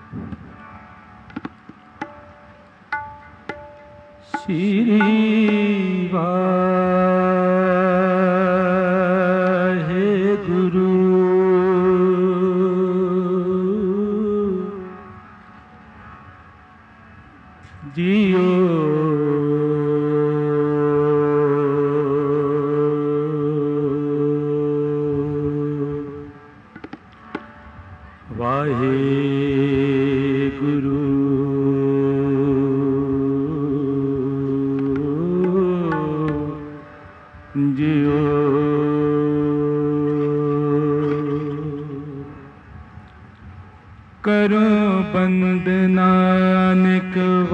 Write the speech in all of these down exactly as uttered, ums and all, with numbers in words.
श्री वाहेगुरु जियो वाहेगुरु जियो करो बंद नानक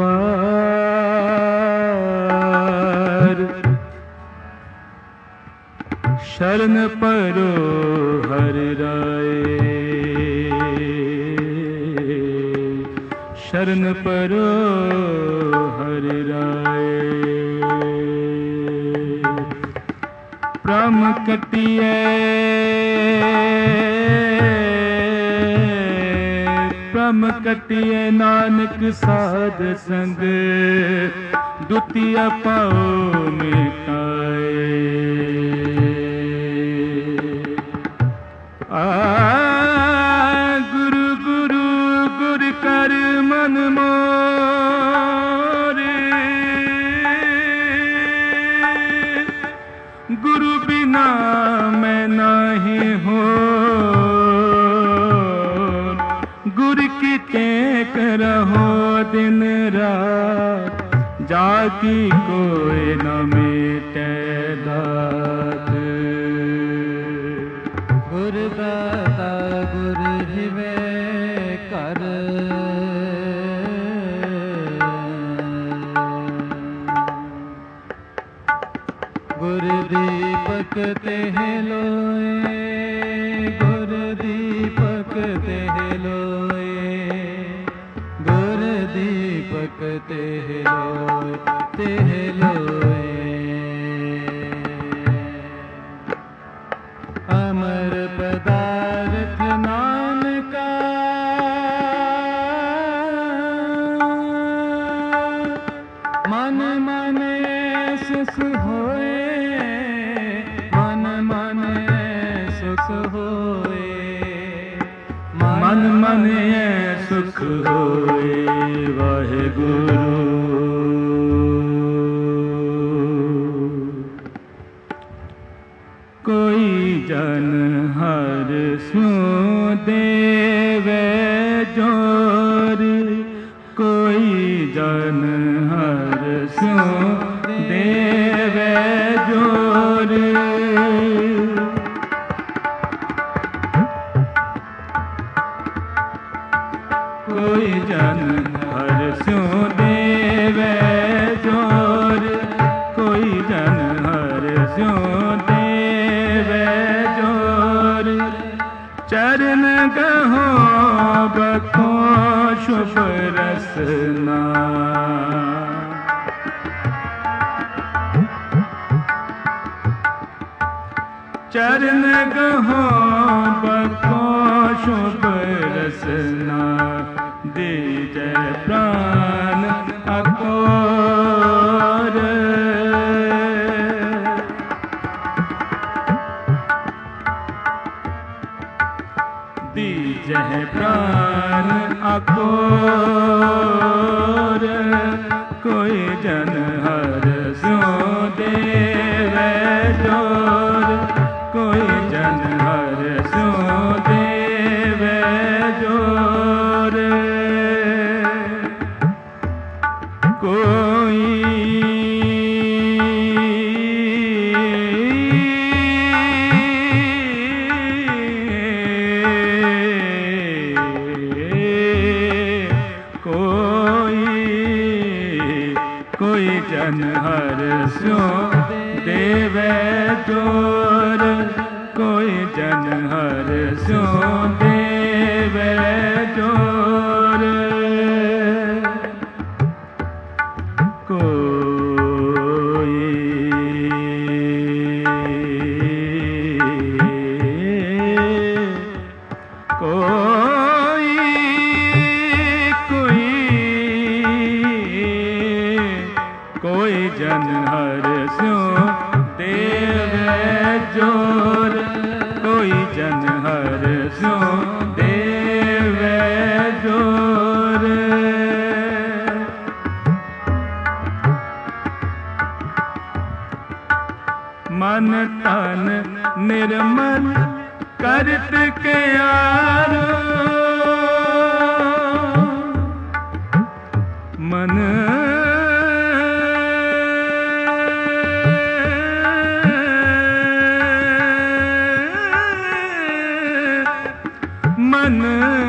वार शरण परो हर राय शरण परो हर राय प्रम कटिए प्रम कटिए नानक साध संग द्वितीय पाओ मिटाए आ गुरु गुरु गुर कर मन मोरे गुरु बिना मैं नहीं हो गुरु की टेक रहो दिन रात जाकी कोई न मिटे दात गुर दाता गुर हिवे कर गुर दीपक तेह लोए गुर दीपक तेह लोए गुर दीपक तेह लोए तेह लोए अमर पदार्थ नानका मन मन सुख होए मन मन सुख होए मन मन सुख होए वाहेगुरु कोई जन हर स्यों देवे जोर कोई जन हर स्यों देवे जोर कोई जन हर स्यों देवे जोर कोई जन हर स्यों देवे जोर चरण गहो बको शुभ रसना चरण गहो बको शुभ रसना दीजै प्राण अकोर दीजै प्राण अकोर कोई जन हर स्यों देवे जोर कोई जन हर स्यों देवे जोर कोई कोई जन हर स्यों देवे जोर कोई जन हर स्यों देवे जोर कोई कोई तन निर्मल करत के यारो मन मन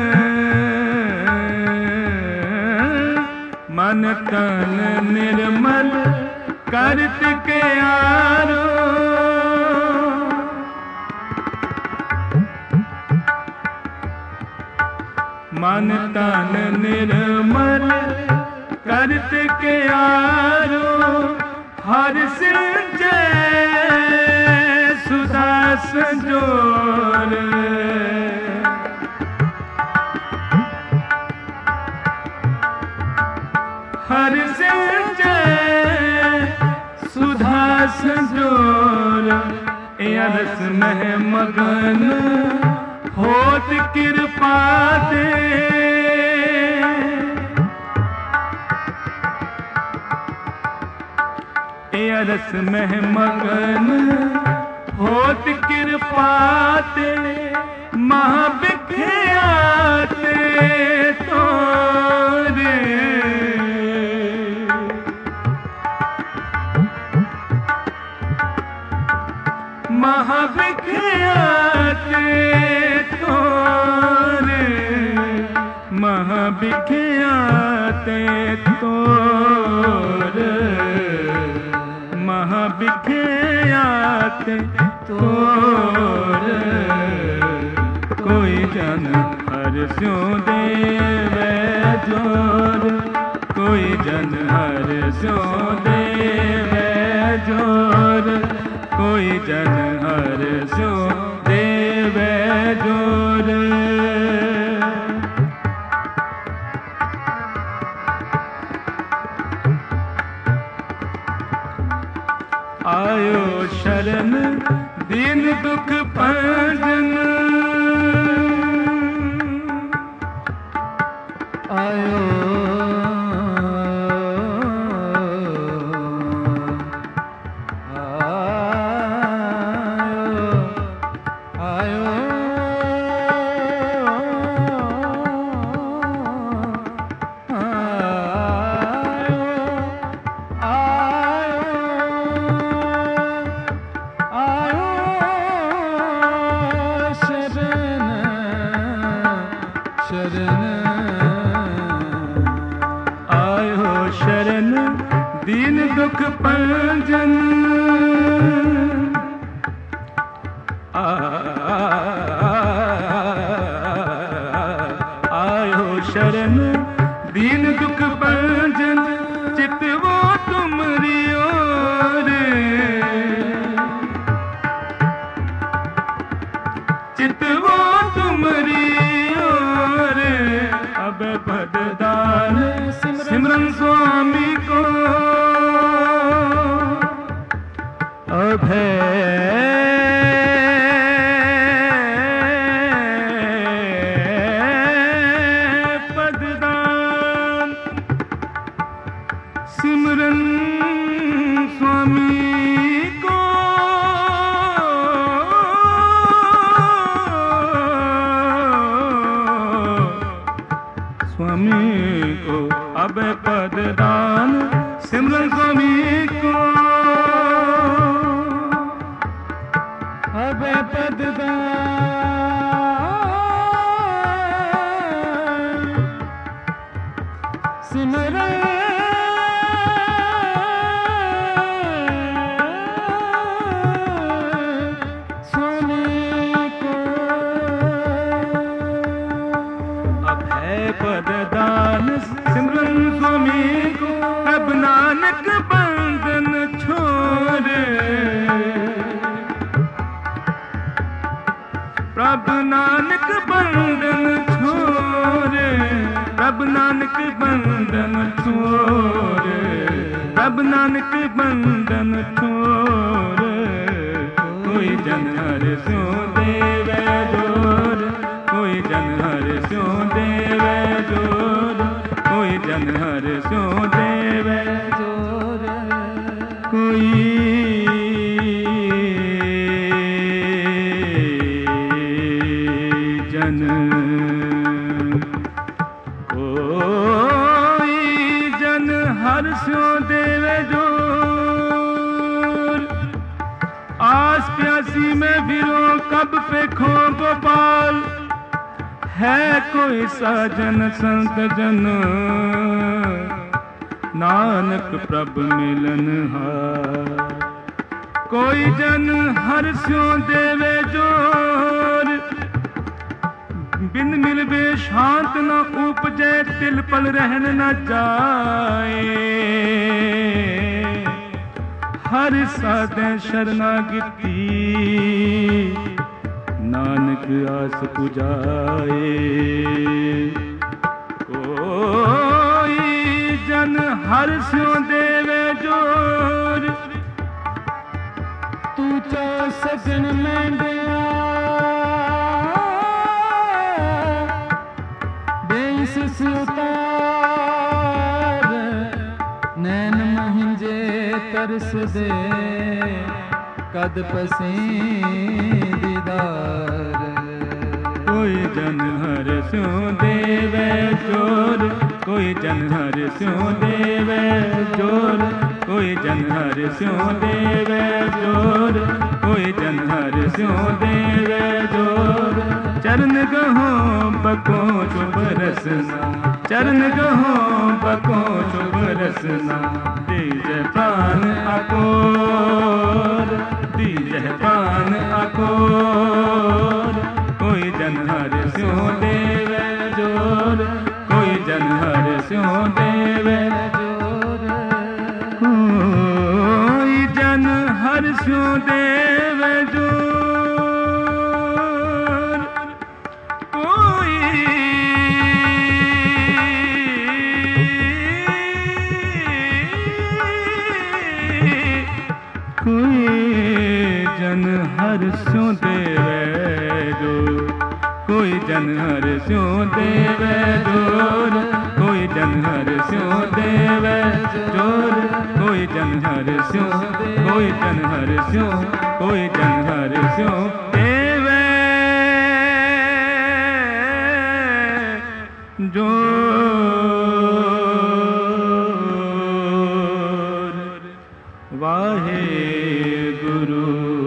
मन तन निर्मल करत के यारो मन तन निर्मल करत के यारो हर सिंचे सुधा संजोर हर सिंचे सुधा संजोर अरस मह मगन होत कृपा दे अरस मह मगन होत कृपा दे महाविख्याते तोरे महाविख्याते तोरे महाविख्याते तोरे महाविख्याते तोरे कोई जन हर स्यों देवे जोर कोई जन हर स्यों देवे जोर कोई जन हर स्यों देवे जोर आयो शरण दीन दुख भंजन आयो दीन दुख भंजन आयो शरण दीन दुख भंजन चित वो तुमरी ओर चित वो तुमरी ओर अब पददान सिमरन स्वामी को अभय पददान सिमरन स्वामी को स्वामी को अभय पददान सिमरन स्वामी को अभय पददान सिमरन स्वामी को अभय पददान सिमरन स्वामी को अब नानक बंधन छोड़े प्रभु नानक बंधन छोड़े प्रभु नानक बंधन छोड़े प्रभु नानक बंधन छोड़े कोई जन हर स्यों देवे जोर कोई जन हर स्यों देवे जोर कोई जन हर स्यों देवे जोर कोई कोई साजन संत जन, नानक प्रभ मिलन हार। कोई जन हर स्यों देवे जोर, बिन मिलवे शांत न उपजे, तिल पल रहन न जाए। हर साधे शरणागति, नानक आस पुजाए। कोई जन हर स्यों देवे जोर, तू चा सगन मेंढिया बेइस उतार। नैन महिंजे तरस दे, कद पसीं दीदार। कोई जन हर स्यों देवे जोर, कोई जन हर स्यों देवे जोर, कोई जन हर स्यों देवे जोर, कोई जन हर स्यों देवे जोर। चरण गहो बको चुप रसना, चरण गहो बको चुप रसना। दीजह प्राण अकोर, दीजह प्राण अकोर। कोई जन हर स्यों देवे जोर, कोई जन हर स्यों देवे जोर। कोई जन हर स्यों देवे जोर, कोई कोई जन हर स्यों देवे जोर, कोई जन हर स्यों देवे जोर, कोई जन हर स्यों देवे जोर। कोई जन हर स्यों, कोई जन हर स्यों, कोई जन हर स्यों देवे जोर। वाहे गुरु।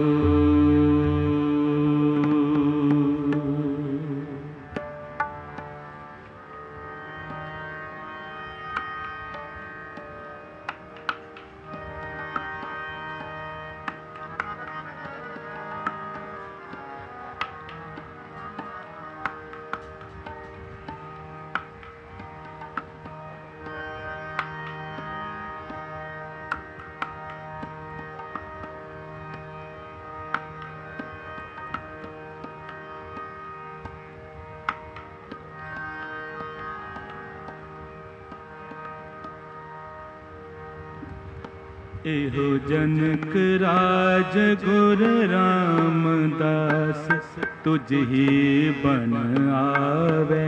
एहो जनक राज गुर रामदास, तुझ ही बन आवे।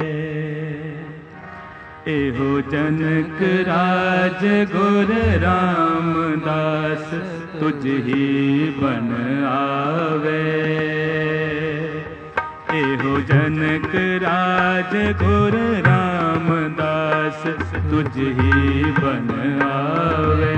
एहो जनक राज गुर रामदास, तुझ ही बन आवे। एहो जनक राज गुर रामदास, तुझ ही बन आवे।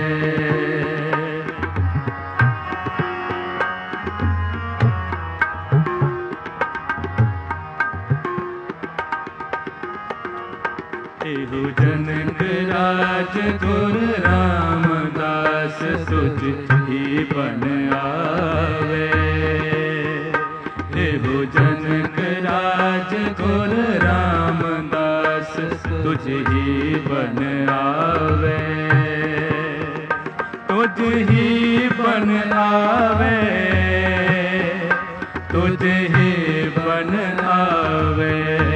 एहो जनक राज गुर रामदास, तुझ ही बन आवे। एहो जनक राज गुर रामदास, तुझ ही बन आवे। तुझ ही बन आवे, तुझ ही बन आवे।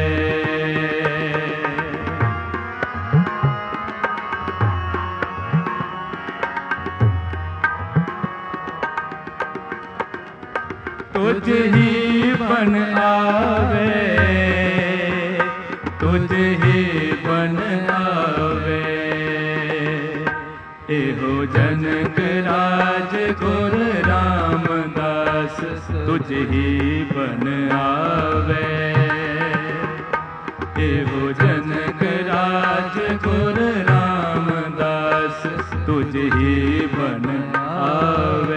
तुझ ही बन आवे, तुझ ही बन आवे। एहो जनक राज गुर रामदास, तुझ ही बन आवे। एहो जनक राज गुर रामदास, तुझ ही बन आवे।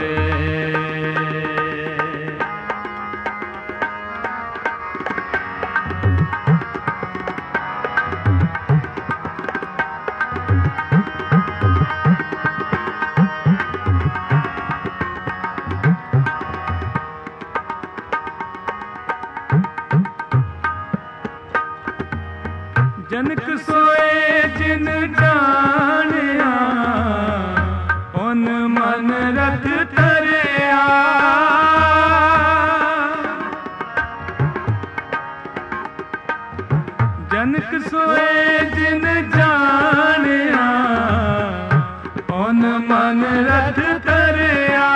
जनक सोए जिन जानिया उन मन रथ तरिया जनक सोए जिन जानिया उन मन रथ तरिया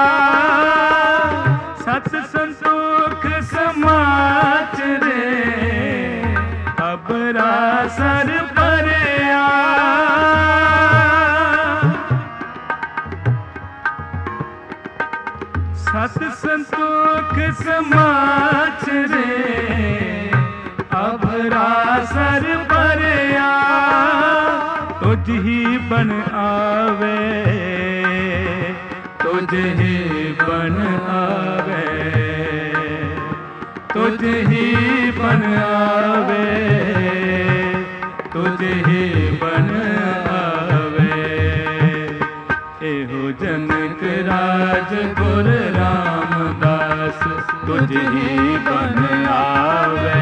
सत संतोख समाचरे अबरा सर परिया सत संतोख समाचरे अबरा सर परिया तुझ ही बन आवे तुझ ही बन आवे तुझ ही बन आवे तुझ ही बन आवे एहो जनक राज गुर रामदास तुझ ही बन आवे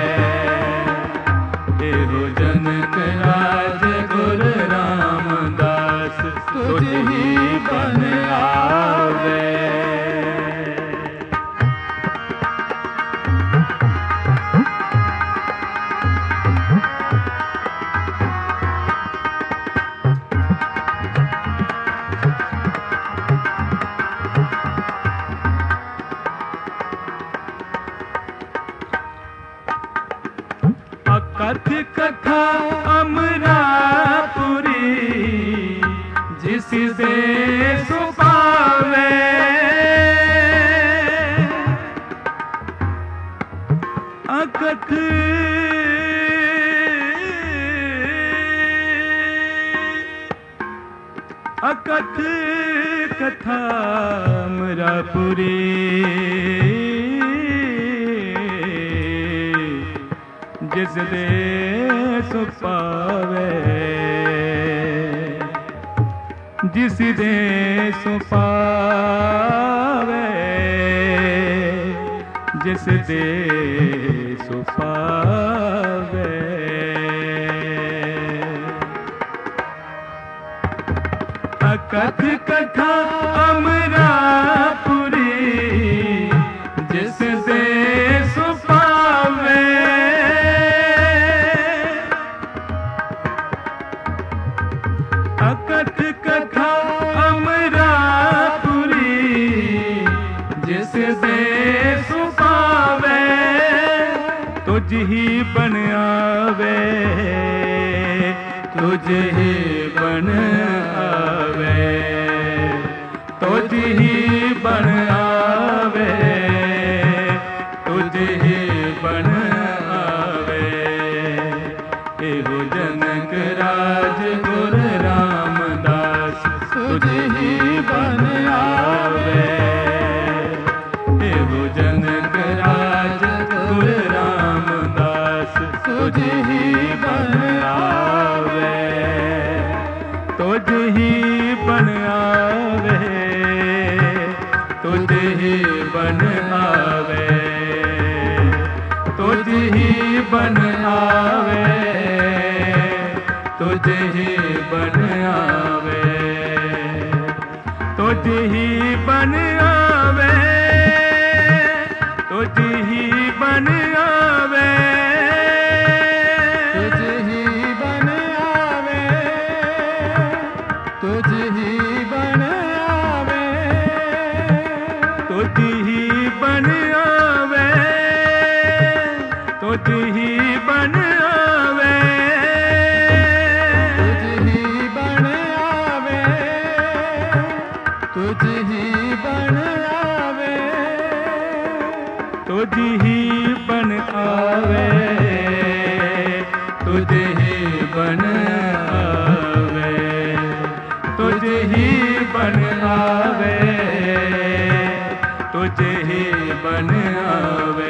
एहो जनक राज गुर रामदास तुझ ही बन आवे अकथ कथा अमरापुरी जिस दे सुपावे अकथ अकथ कथा अमरापुरी जिस दे सुपावे जिस दे सुपावे जिस दे सुपावे अकथ कथा अमरापुरी जिस दे सुपावे अकथ कथा अमरापुरी जिस दे सुपावे तुझ ही बन आवे तुझ ही बन आवे तुझ ही बन आवे तुझ ही बन आवे एहो जनक राज गुर रामदास तुझ ही बन आवे एहो जनक राज गुर रामदास तुझ ही बन आवे तुझ ही बन आवे तुझ ही बन आवे तुझ ही बन आवे तुझ ही बन आवे तुझ ही बन आवे तुझ ही बन आवे तुझ ही बन आवे तुझ ही बन आवे तुझ ही बन आवे तुझ ही बन आवे तुझ ही बन आवे तुझ ही बन आवे तुझ ही बन आवे तुझ ही बन आवे तुझ ही बन आवे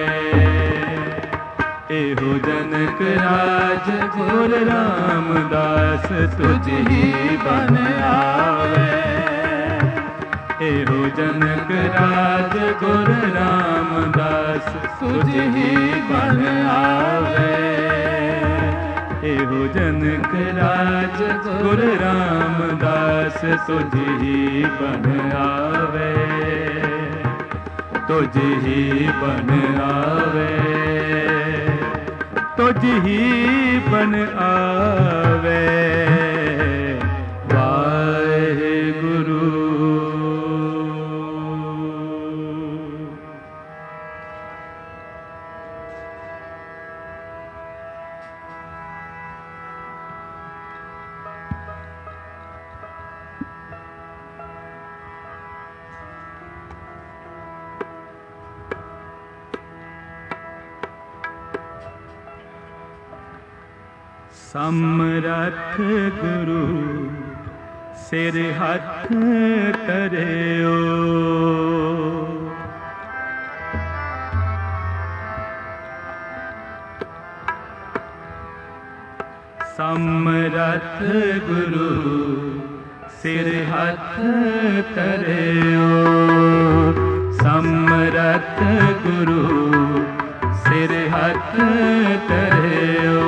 एहो जनक राज गुर रामदास तुझ ही बन आवे एहो जनक राज गुर रामदास तुझ ही बन आवे एहो जनक राज गुर रामदास तुझ ही बन आवे, तुझ ही बन आवे, तुझ ही बन आवे। वाहेगुरु। समरथ गुरु सिर हथ धरियो, समरथ गुरु सिर हथ धरियो, समरथ गुरु सिर हथ धरियो,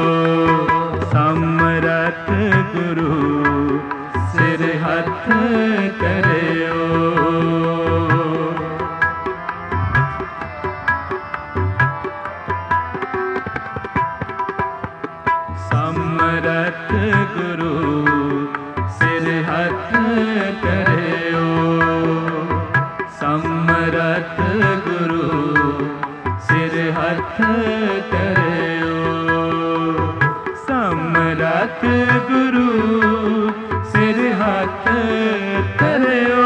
समरथ गुरु सिर हथ धरियो। समरथ गुरु सिर हथ धरियो, समरथ गुरु सिर हथ धरियो, समरथ गुरु सिर हथ धरियो।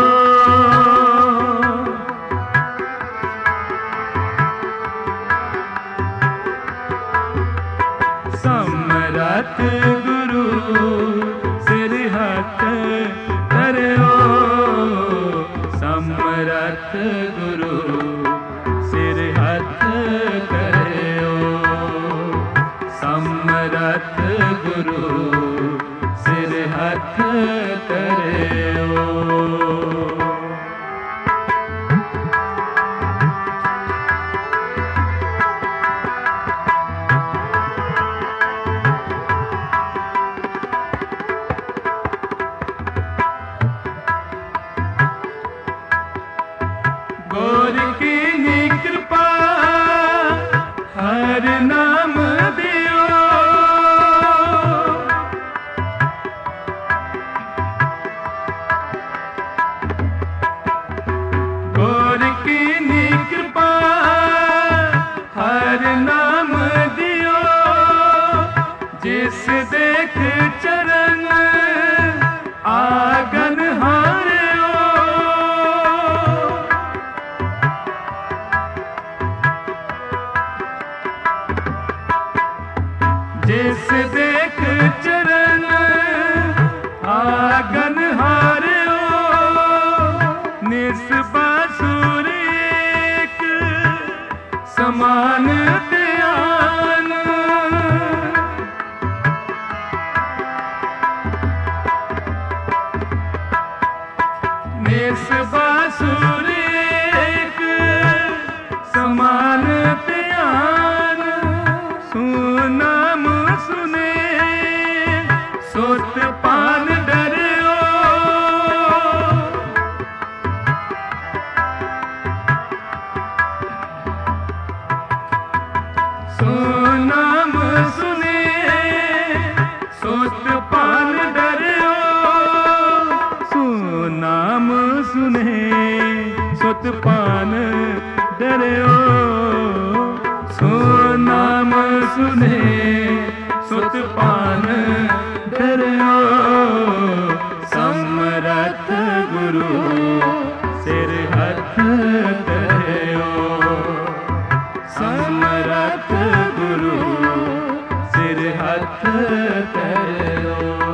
समरथ गुरु सिर हथ धरियो, समरथ गुरु सिर हथ धरियो, समरथ गुरु सिर हथ धरियो। गौर की कृपा हर नाम दियो, गौर की कृपा हर नाम दियो, जिस देख चरण आगन हारियो, जिस देख चरण आगन हारियो, निस्बासुर एक समान ध्यान, निस्बासुर एक समान ध्यान, सुनाम सुने सोत पान डरियो, सुनाम सुने सोत पान डरियो, सुनाम सुने सोत पान डरियो, सुनाम सुने सुत पान डरियो। समरथ गुरु सिर हथ धरियो, समरथ गुरु सिर हथ धरियो।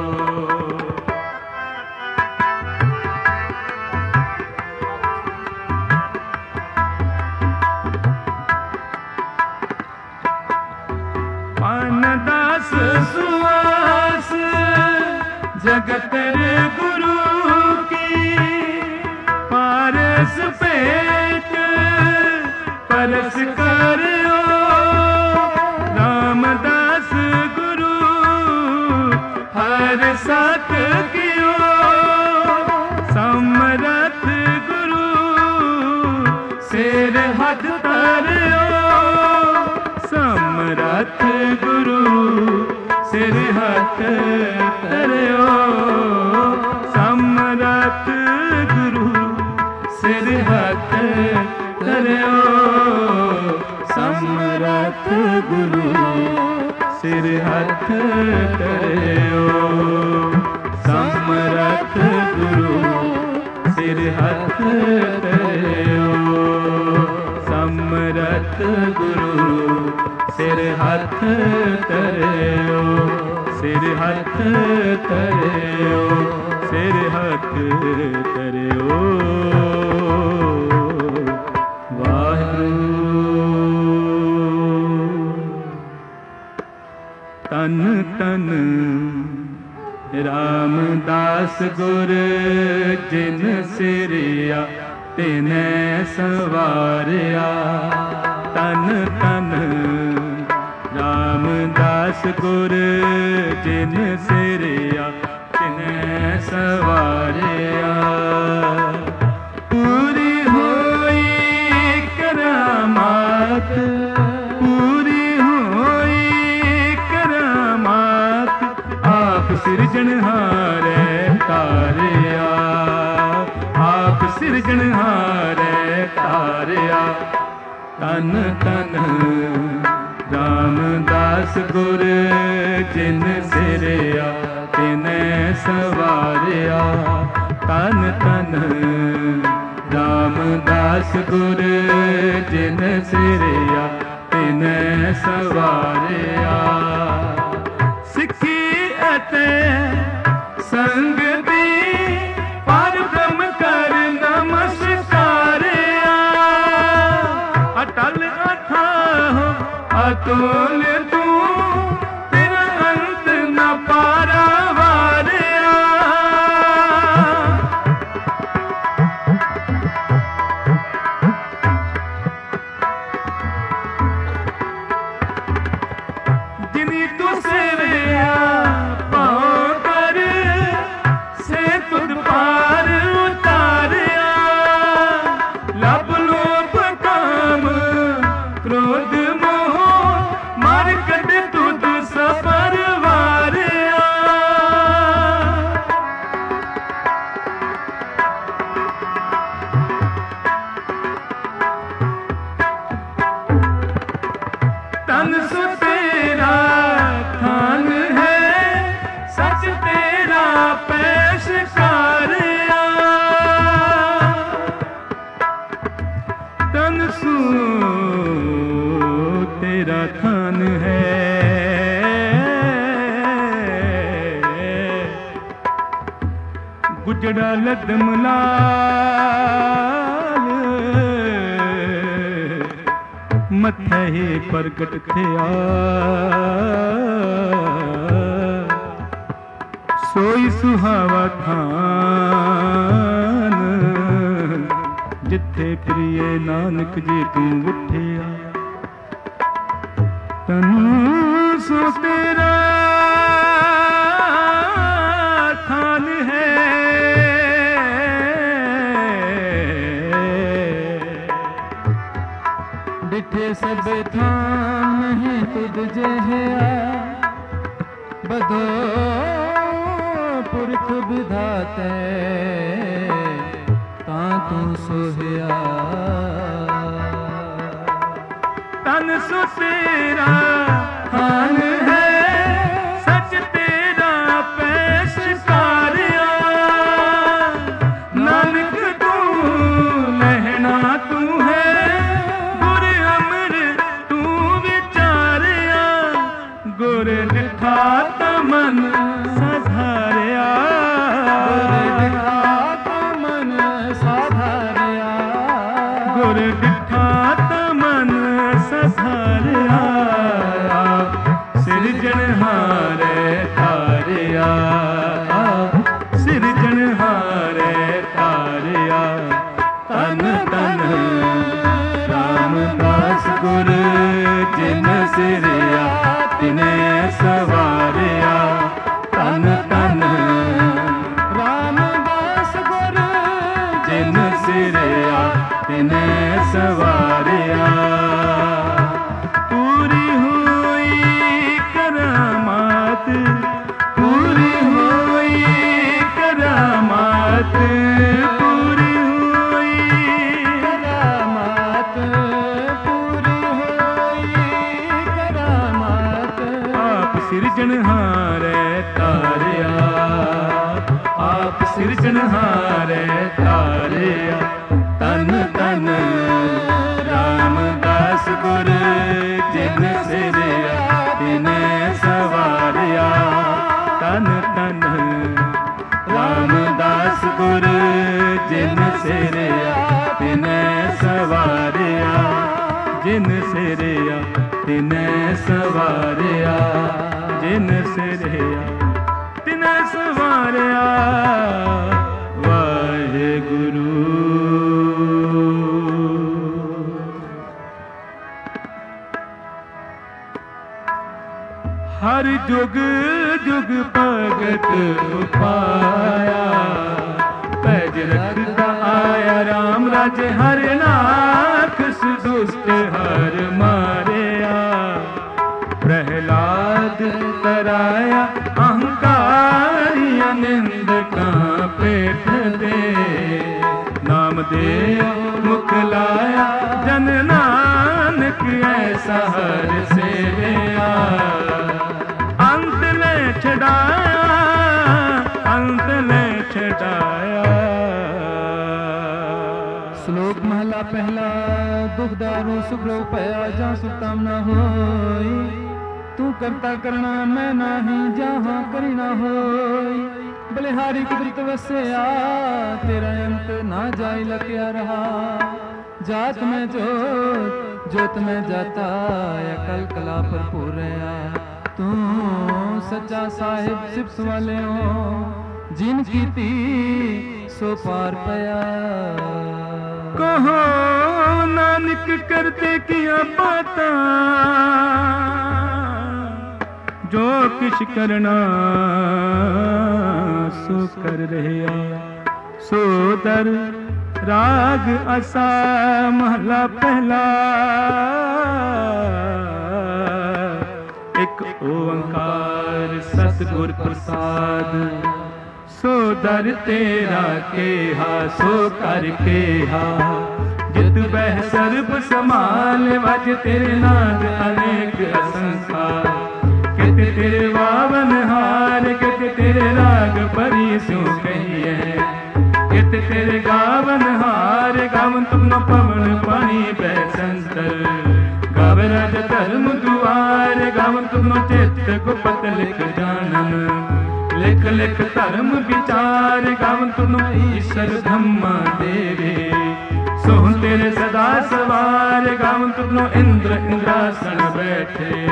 पानदास सुवास जगत गुरु की, पारस पेट परस करियो, रामदास गुरु सत कियो समरथ गुरु सिर हथ धरियो समरथ गुरु सिर हथ धरियो समरथ गुरु सिर हथ धरियो समरथ गुरु सिर हथ धरियो समरथ गुरु सिर हथ धरियो समरथ गुरु सिर हथ धरियो सिर हथ धरियो सिर हथ धरियो वाहिगुरू। तन तन रामदास गुर जिन सिरिया तिनै सवारिया तन तन रामदास गुर जिन सिरिया तिनै सवारिया पूरी होई करामात पूरी होई करामात आप सिरजनहारे तारिया आप सिरजनहारे तारिया तन तन रामदास गुर जिन सिरिया तिनै सवारिया तन तन रामदास गुर जिन सिरिया तिनै सवारिया सिक्खी अते संग दी परब्रह्म कर नमस्कारिया अटल अथाह अतुल तू तेरा अंत न पारावारिया जिनी तू सेविया पाओ कर से तुद पार उतारिया लब लोभ काम क्रोध मोह मार कद तुद सफर वारिया तन सो तेरा थान है सच तेरा पेशकारिया तन सो तेरा थान है गुजड़ा लदम लाल मथे ही प्रगट थिया सोई सुहावा थान जिथे प्रिय नानक जी तू उठिया तन सो तेरा थान है डिठे सब थान नहीं तुझ जहिया बधो पुरख विधाते तां तू सोहिया तन सो तेरा थान है सच तेरा पेशकारिया नानक तू लहना तू है गुर अमर तू विचारिया गुर दिखा तमन सधारिया गुर दिखा तमन साधारिया गुर दिखा तमन सधारिया सिरजनहारे तारिया सिरजनहारे तारिया तन तन रामदास गुर जिन सिरिया तिनै सवारिया तन तन ਸਿਰਜਣਹਾਰੇ ਤਾਰਿਆ, ਆਪ ਸਿਰਜਣਹਾਰੇ ਤਾਰਿਆ। ਤਨ ਤਨ ਰਾਮਦਾਸ ਗੁਰ ਜਿਨ ਸਿਰਿਆ ਤਿਨੈ ਸਵਾਰਿਆ। ਤਨ ਤਨ ਰਾਮਦਾਸ ਗੁਰ ਜਿਨ ਸਿਰਿਆ ਤਿਨੈ ਸਵਾਰਿਆ। ਜਿਨ ਸਿਰਿਆ ਤਿਨੈ ਸਵਾਰਿਆ। ਜਿਨ ਸਿਰਿਆ ਤਿਨੈ ਸਵਾਰਿਆ। ਵਾਹਿਗੁਰੂ। ਹਰ ਜੁਗ ਜੁਗ ਭਗਤ ਉਪਾਇਆ। ਪੈਜ ਰਖਦਾ ਆਇਆ ਰਾਮ ਰਾਜੇ ਹਰ ਨਾਖਸ ਦੁਸ਼ਟ ਹਰ ਮਾਰਿਆ। ਪ੍ਰਹਿਲਾਦ ਤਰਾਇਆ ਅਹੰਕਾਰੀ ਨਿੰਦਕਾਂ ਪੇਟ ਦੇ। ਨਾਮ ਦੇ ਮੁਖ ਲਾਇਆ ਜਨ ਨਾਨਕ ਐਸਾ ਹਰ ਸੇਵਿਆ। ਅੰਤ ਲੈ ਛਡਾਇਆ ਅੰਤ ਲੈ ਛਡਾਇਆ। ਸ਼ਲੋਕ ਮਹਲਾ ਪਹਿਲਾ। ਦੁਖਦਾਰੂ ਸੁਖ ਰੋ ਭਇਆ ਜਾਂ ਸੁਖਤਮ ਨਾ ਹੋਈ। ਤੂੰ ਕਰਤਾ ਕਰਣਾ ਮੈਂ ਨਾਹੀ ਜਹਾਂ ਕਰੀ ਨਾ ਹੋਈ। ਬਲਿਹਾਰੀ ਕੁਦਰਤ ਵਸਿਆ ਤੇਰਾ ਅੰਤ ਨਾ ਜਾਇ ਲਕਿਆ ਰਹਾ। ਜਾਤ ਮੈਂ ਜੋਤ ਜੋਤ ਮੈਂ ਜਾਤਾ ਅਕਲ ਕਲਾ ਭਰਪੂਰ ਰਹਾ। ਤੂੰ ਸੱਚਾ ਸਾਹਿਬ ਸਿਫਤ ਵਾਲਿਓ ਜਿਨ ਕੀਤੀ ਸੋ ਪਾਰ ਪਿਆ। ਕਹੋ ਨਾਨਕ ਕਰਤੇ ਕੀਆ ਬਾਤਾਂ ਜੋ ਕਿਛ ਕਰਨਾ ਸੋ ਕਰ ਰਹਿਆ। ਸੋ ਦਰ ਰਾਗ ਅਸਾ ਮਹਲਾ ਪਹਿਲਾ। ਇੱਕ ਓੰਕਾਰ ਸਤਿਗੁਰ ਪ੍ਰਸਾਦ। ਸੋ ਦਰ ਤੇਰਾ ਕੇਹਾ ਸੋ ਕਰ ਕੇਹਾ। ਜਿਤ ਬਹਿ ਸਰਬ ਸਮਾਲ ਵਜ ਤੇਰੇ ਨਾਦ ਅਨੇਕ ਅਸੰਸਾਰ। ਕਿਤੇ ਤੇਰੇ ਵਾਵਨ ਹਾਰ ਕਿਤੇ ਤੇਰੇ ਰਾਗ ਭਰੀ ਸੋ ਕਹੀਏ। ਕਿਤੇ ਤੇਰੇ ਗਾਵਨ ਹਾਰ ਗਾਵਨ ਤੁਮ ਨ ਪਵਨ ਪਾਣੀ ਬੈ ਸੰਤਰ। ਗਾਵੇ ਰਾਜ ਧਰਮ ਦੁਆਰ ਗਾਵਨ ਤੁਮ ਨ ਚਿੱਤ ਗੁਪਤ ਲਿਖ ਜਾਣਨ। ਲਿਖ ਲਿਖ ਧਰਮ ਵਿਚਾਰ ਗਾਵਨ ਤੁਮ ਈਸ਼ਰ ਧੰਮਾ ਦੇਵੇ। ਸੋਹ ਤੇਰੇ ਸਦਾ ਸਵਾਰ ਗਾਵਨ ਤੁਮ ਇੰਦਰ ਇੰਦਰਾਸਣ ਬੈਠੇ।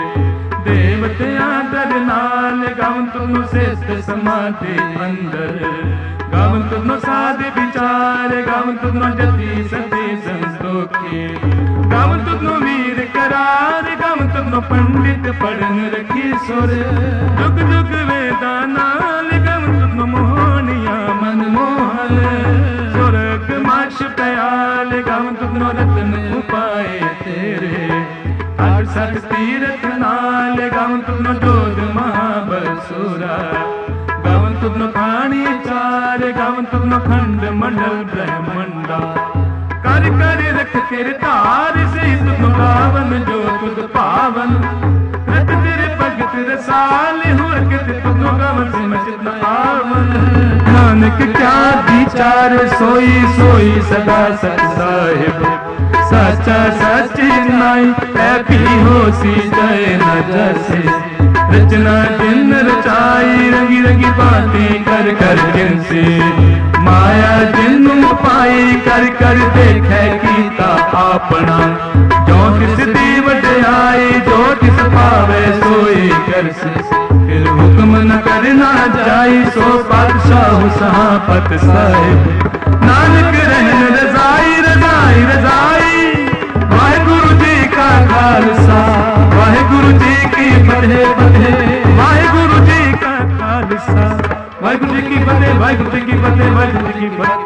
ਦੇਵਤਿਆਂ ਦਰ ਨਾਲ ਗਾਵਨ ਤੁਮ ਸਿੱਧ ਸਮਾਧੀ ਅੰਦਰ। ਗਾਵਨ ਤੁਮ ਸਾਧ ਵਿਚਾਰ ਗਾਵਨ ਤੁਮ ਜਤੀ ਸਤੀ ਸੰਤੋਖੀ। ਗਾਵਨ ਤੁਮ ਵੀਰ ਕਰਾਰ ਗਾਵਨ ਤੁਮ ਪੰਡਿਤ ਪੜਨ ਰਖੀ ਸੁਰ। ਜੁਗ ਜੁਗ ਵੇਦਾਂ ਨਾਲ ਗਾਵਨ ਤੁਮ ਮੋਹਣੀਆਂ ਮਨ ਮੋਹਨ। ਸੁਰਗ ਮਾਸ਼ ਪਿਆਲ ਗਾਵਨ ਤੁਮ ਰਤਨ ਉਪਾਏ ਤੇਰੇ। ਅਠ ਸਠ ਤੀਰਥ ਨਾਲ ਗਾਵਨ ਤੁਮ ਜੋਗ ਮਹਾਬਲ ਸੂਰਾ। ਗਾਵਨ ਤੁਮ ਪਾਣੀ ਚਾਰ ਗਾਵਨ ਤੁਮ ਖੰਡ ਮੰਡਲ ਬ੍ਰਹਮੰਡਾ। ਕਰ ਕਰ ਰਖ ਤੇਰੇ ਧਾਰ ਸਹੀ ਤੁਮ ਗਾਵਨ ਜੋ ਤੁਧ ਭਾਵਨ। ਰਤ ਤੇਰੇ ਭਗਤ ਰਸਾਲ ਹੋਰ ਕਿਤੇ ਤੁਮ ਗਾਵਨ ਸਿਮਚਿਤ ਨ ਆਵਨ। ਨਾਨਕ ਕਿਆ ਵਿਚਾਰ ਸੋਈ ਸੋਈ ਸਦਾ ਸਚ ਸਾਹਿਬ। ਸਾਚਾ ਸਾਚੀ ਨਾਈ ਐ ਪੀ ਹੋਸੀ ਜੈ ਨ ਜਸੇ। ਰਚਨਾ ਜਿਨ ਰਚਾਈ ਰੰਗੀ ਰੰਗੀ ਬਾਤੀ ਕਰ ਕਰ ਜਿਨਸੀ। ਮਾਇਆ ਜਿਨੂੰ ਪਾਈ ਕਰ ਕਰ ਦੇਖੈ ਕੀਤਾ ਆਪਣਾ। ਜੋ ਤਿਸ ਦੀ ਵਡਿਆਈ ਜੋ ਤਿਸ ਭਾਵੇ ਸੋਈ ਕਰਸੀ। ਫਿਰ ਹੁਕਮ ਨ ਕਰਨਾ ਜਾਈ ਸੋ ਪਾਤਸ਼ਾਹ ਸਹਾਪਤ ਸਾਹਿਬ। ਨਾਨਕ ਰਹਿਣ ਰਜ਼ਾਈ ਰਜ਼ਾਈ ਰਜ਼ਾਈ। ਵਾਹਿਗੁਰੂ ਜੀ ਕਾ ਖਾਲਸਾ ਵਾਹਿਗੁਰੂ ਜੀ ਕੀ ਫਤਿਹ ਫਤਿਹ। ਵਾਹਿਗੁਰੂ ਜੀ ਕਾ ਖਾਲਸਾ ਵਾਹਿਗੁਰੂ ਜੀ ਕੀ ਫਤਿਹ ਵਾਹਿਗੁਰੂ ਜੀ ਕੀ ਫਤਿਹ ਵਾਹਿਗੁਰੂ ਜੀ ਕੀ ਫਤਿਹ।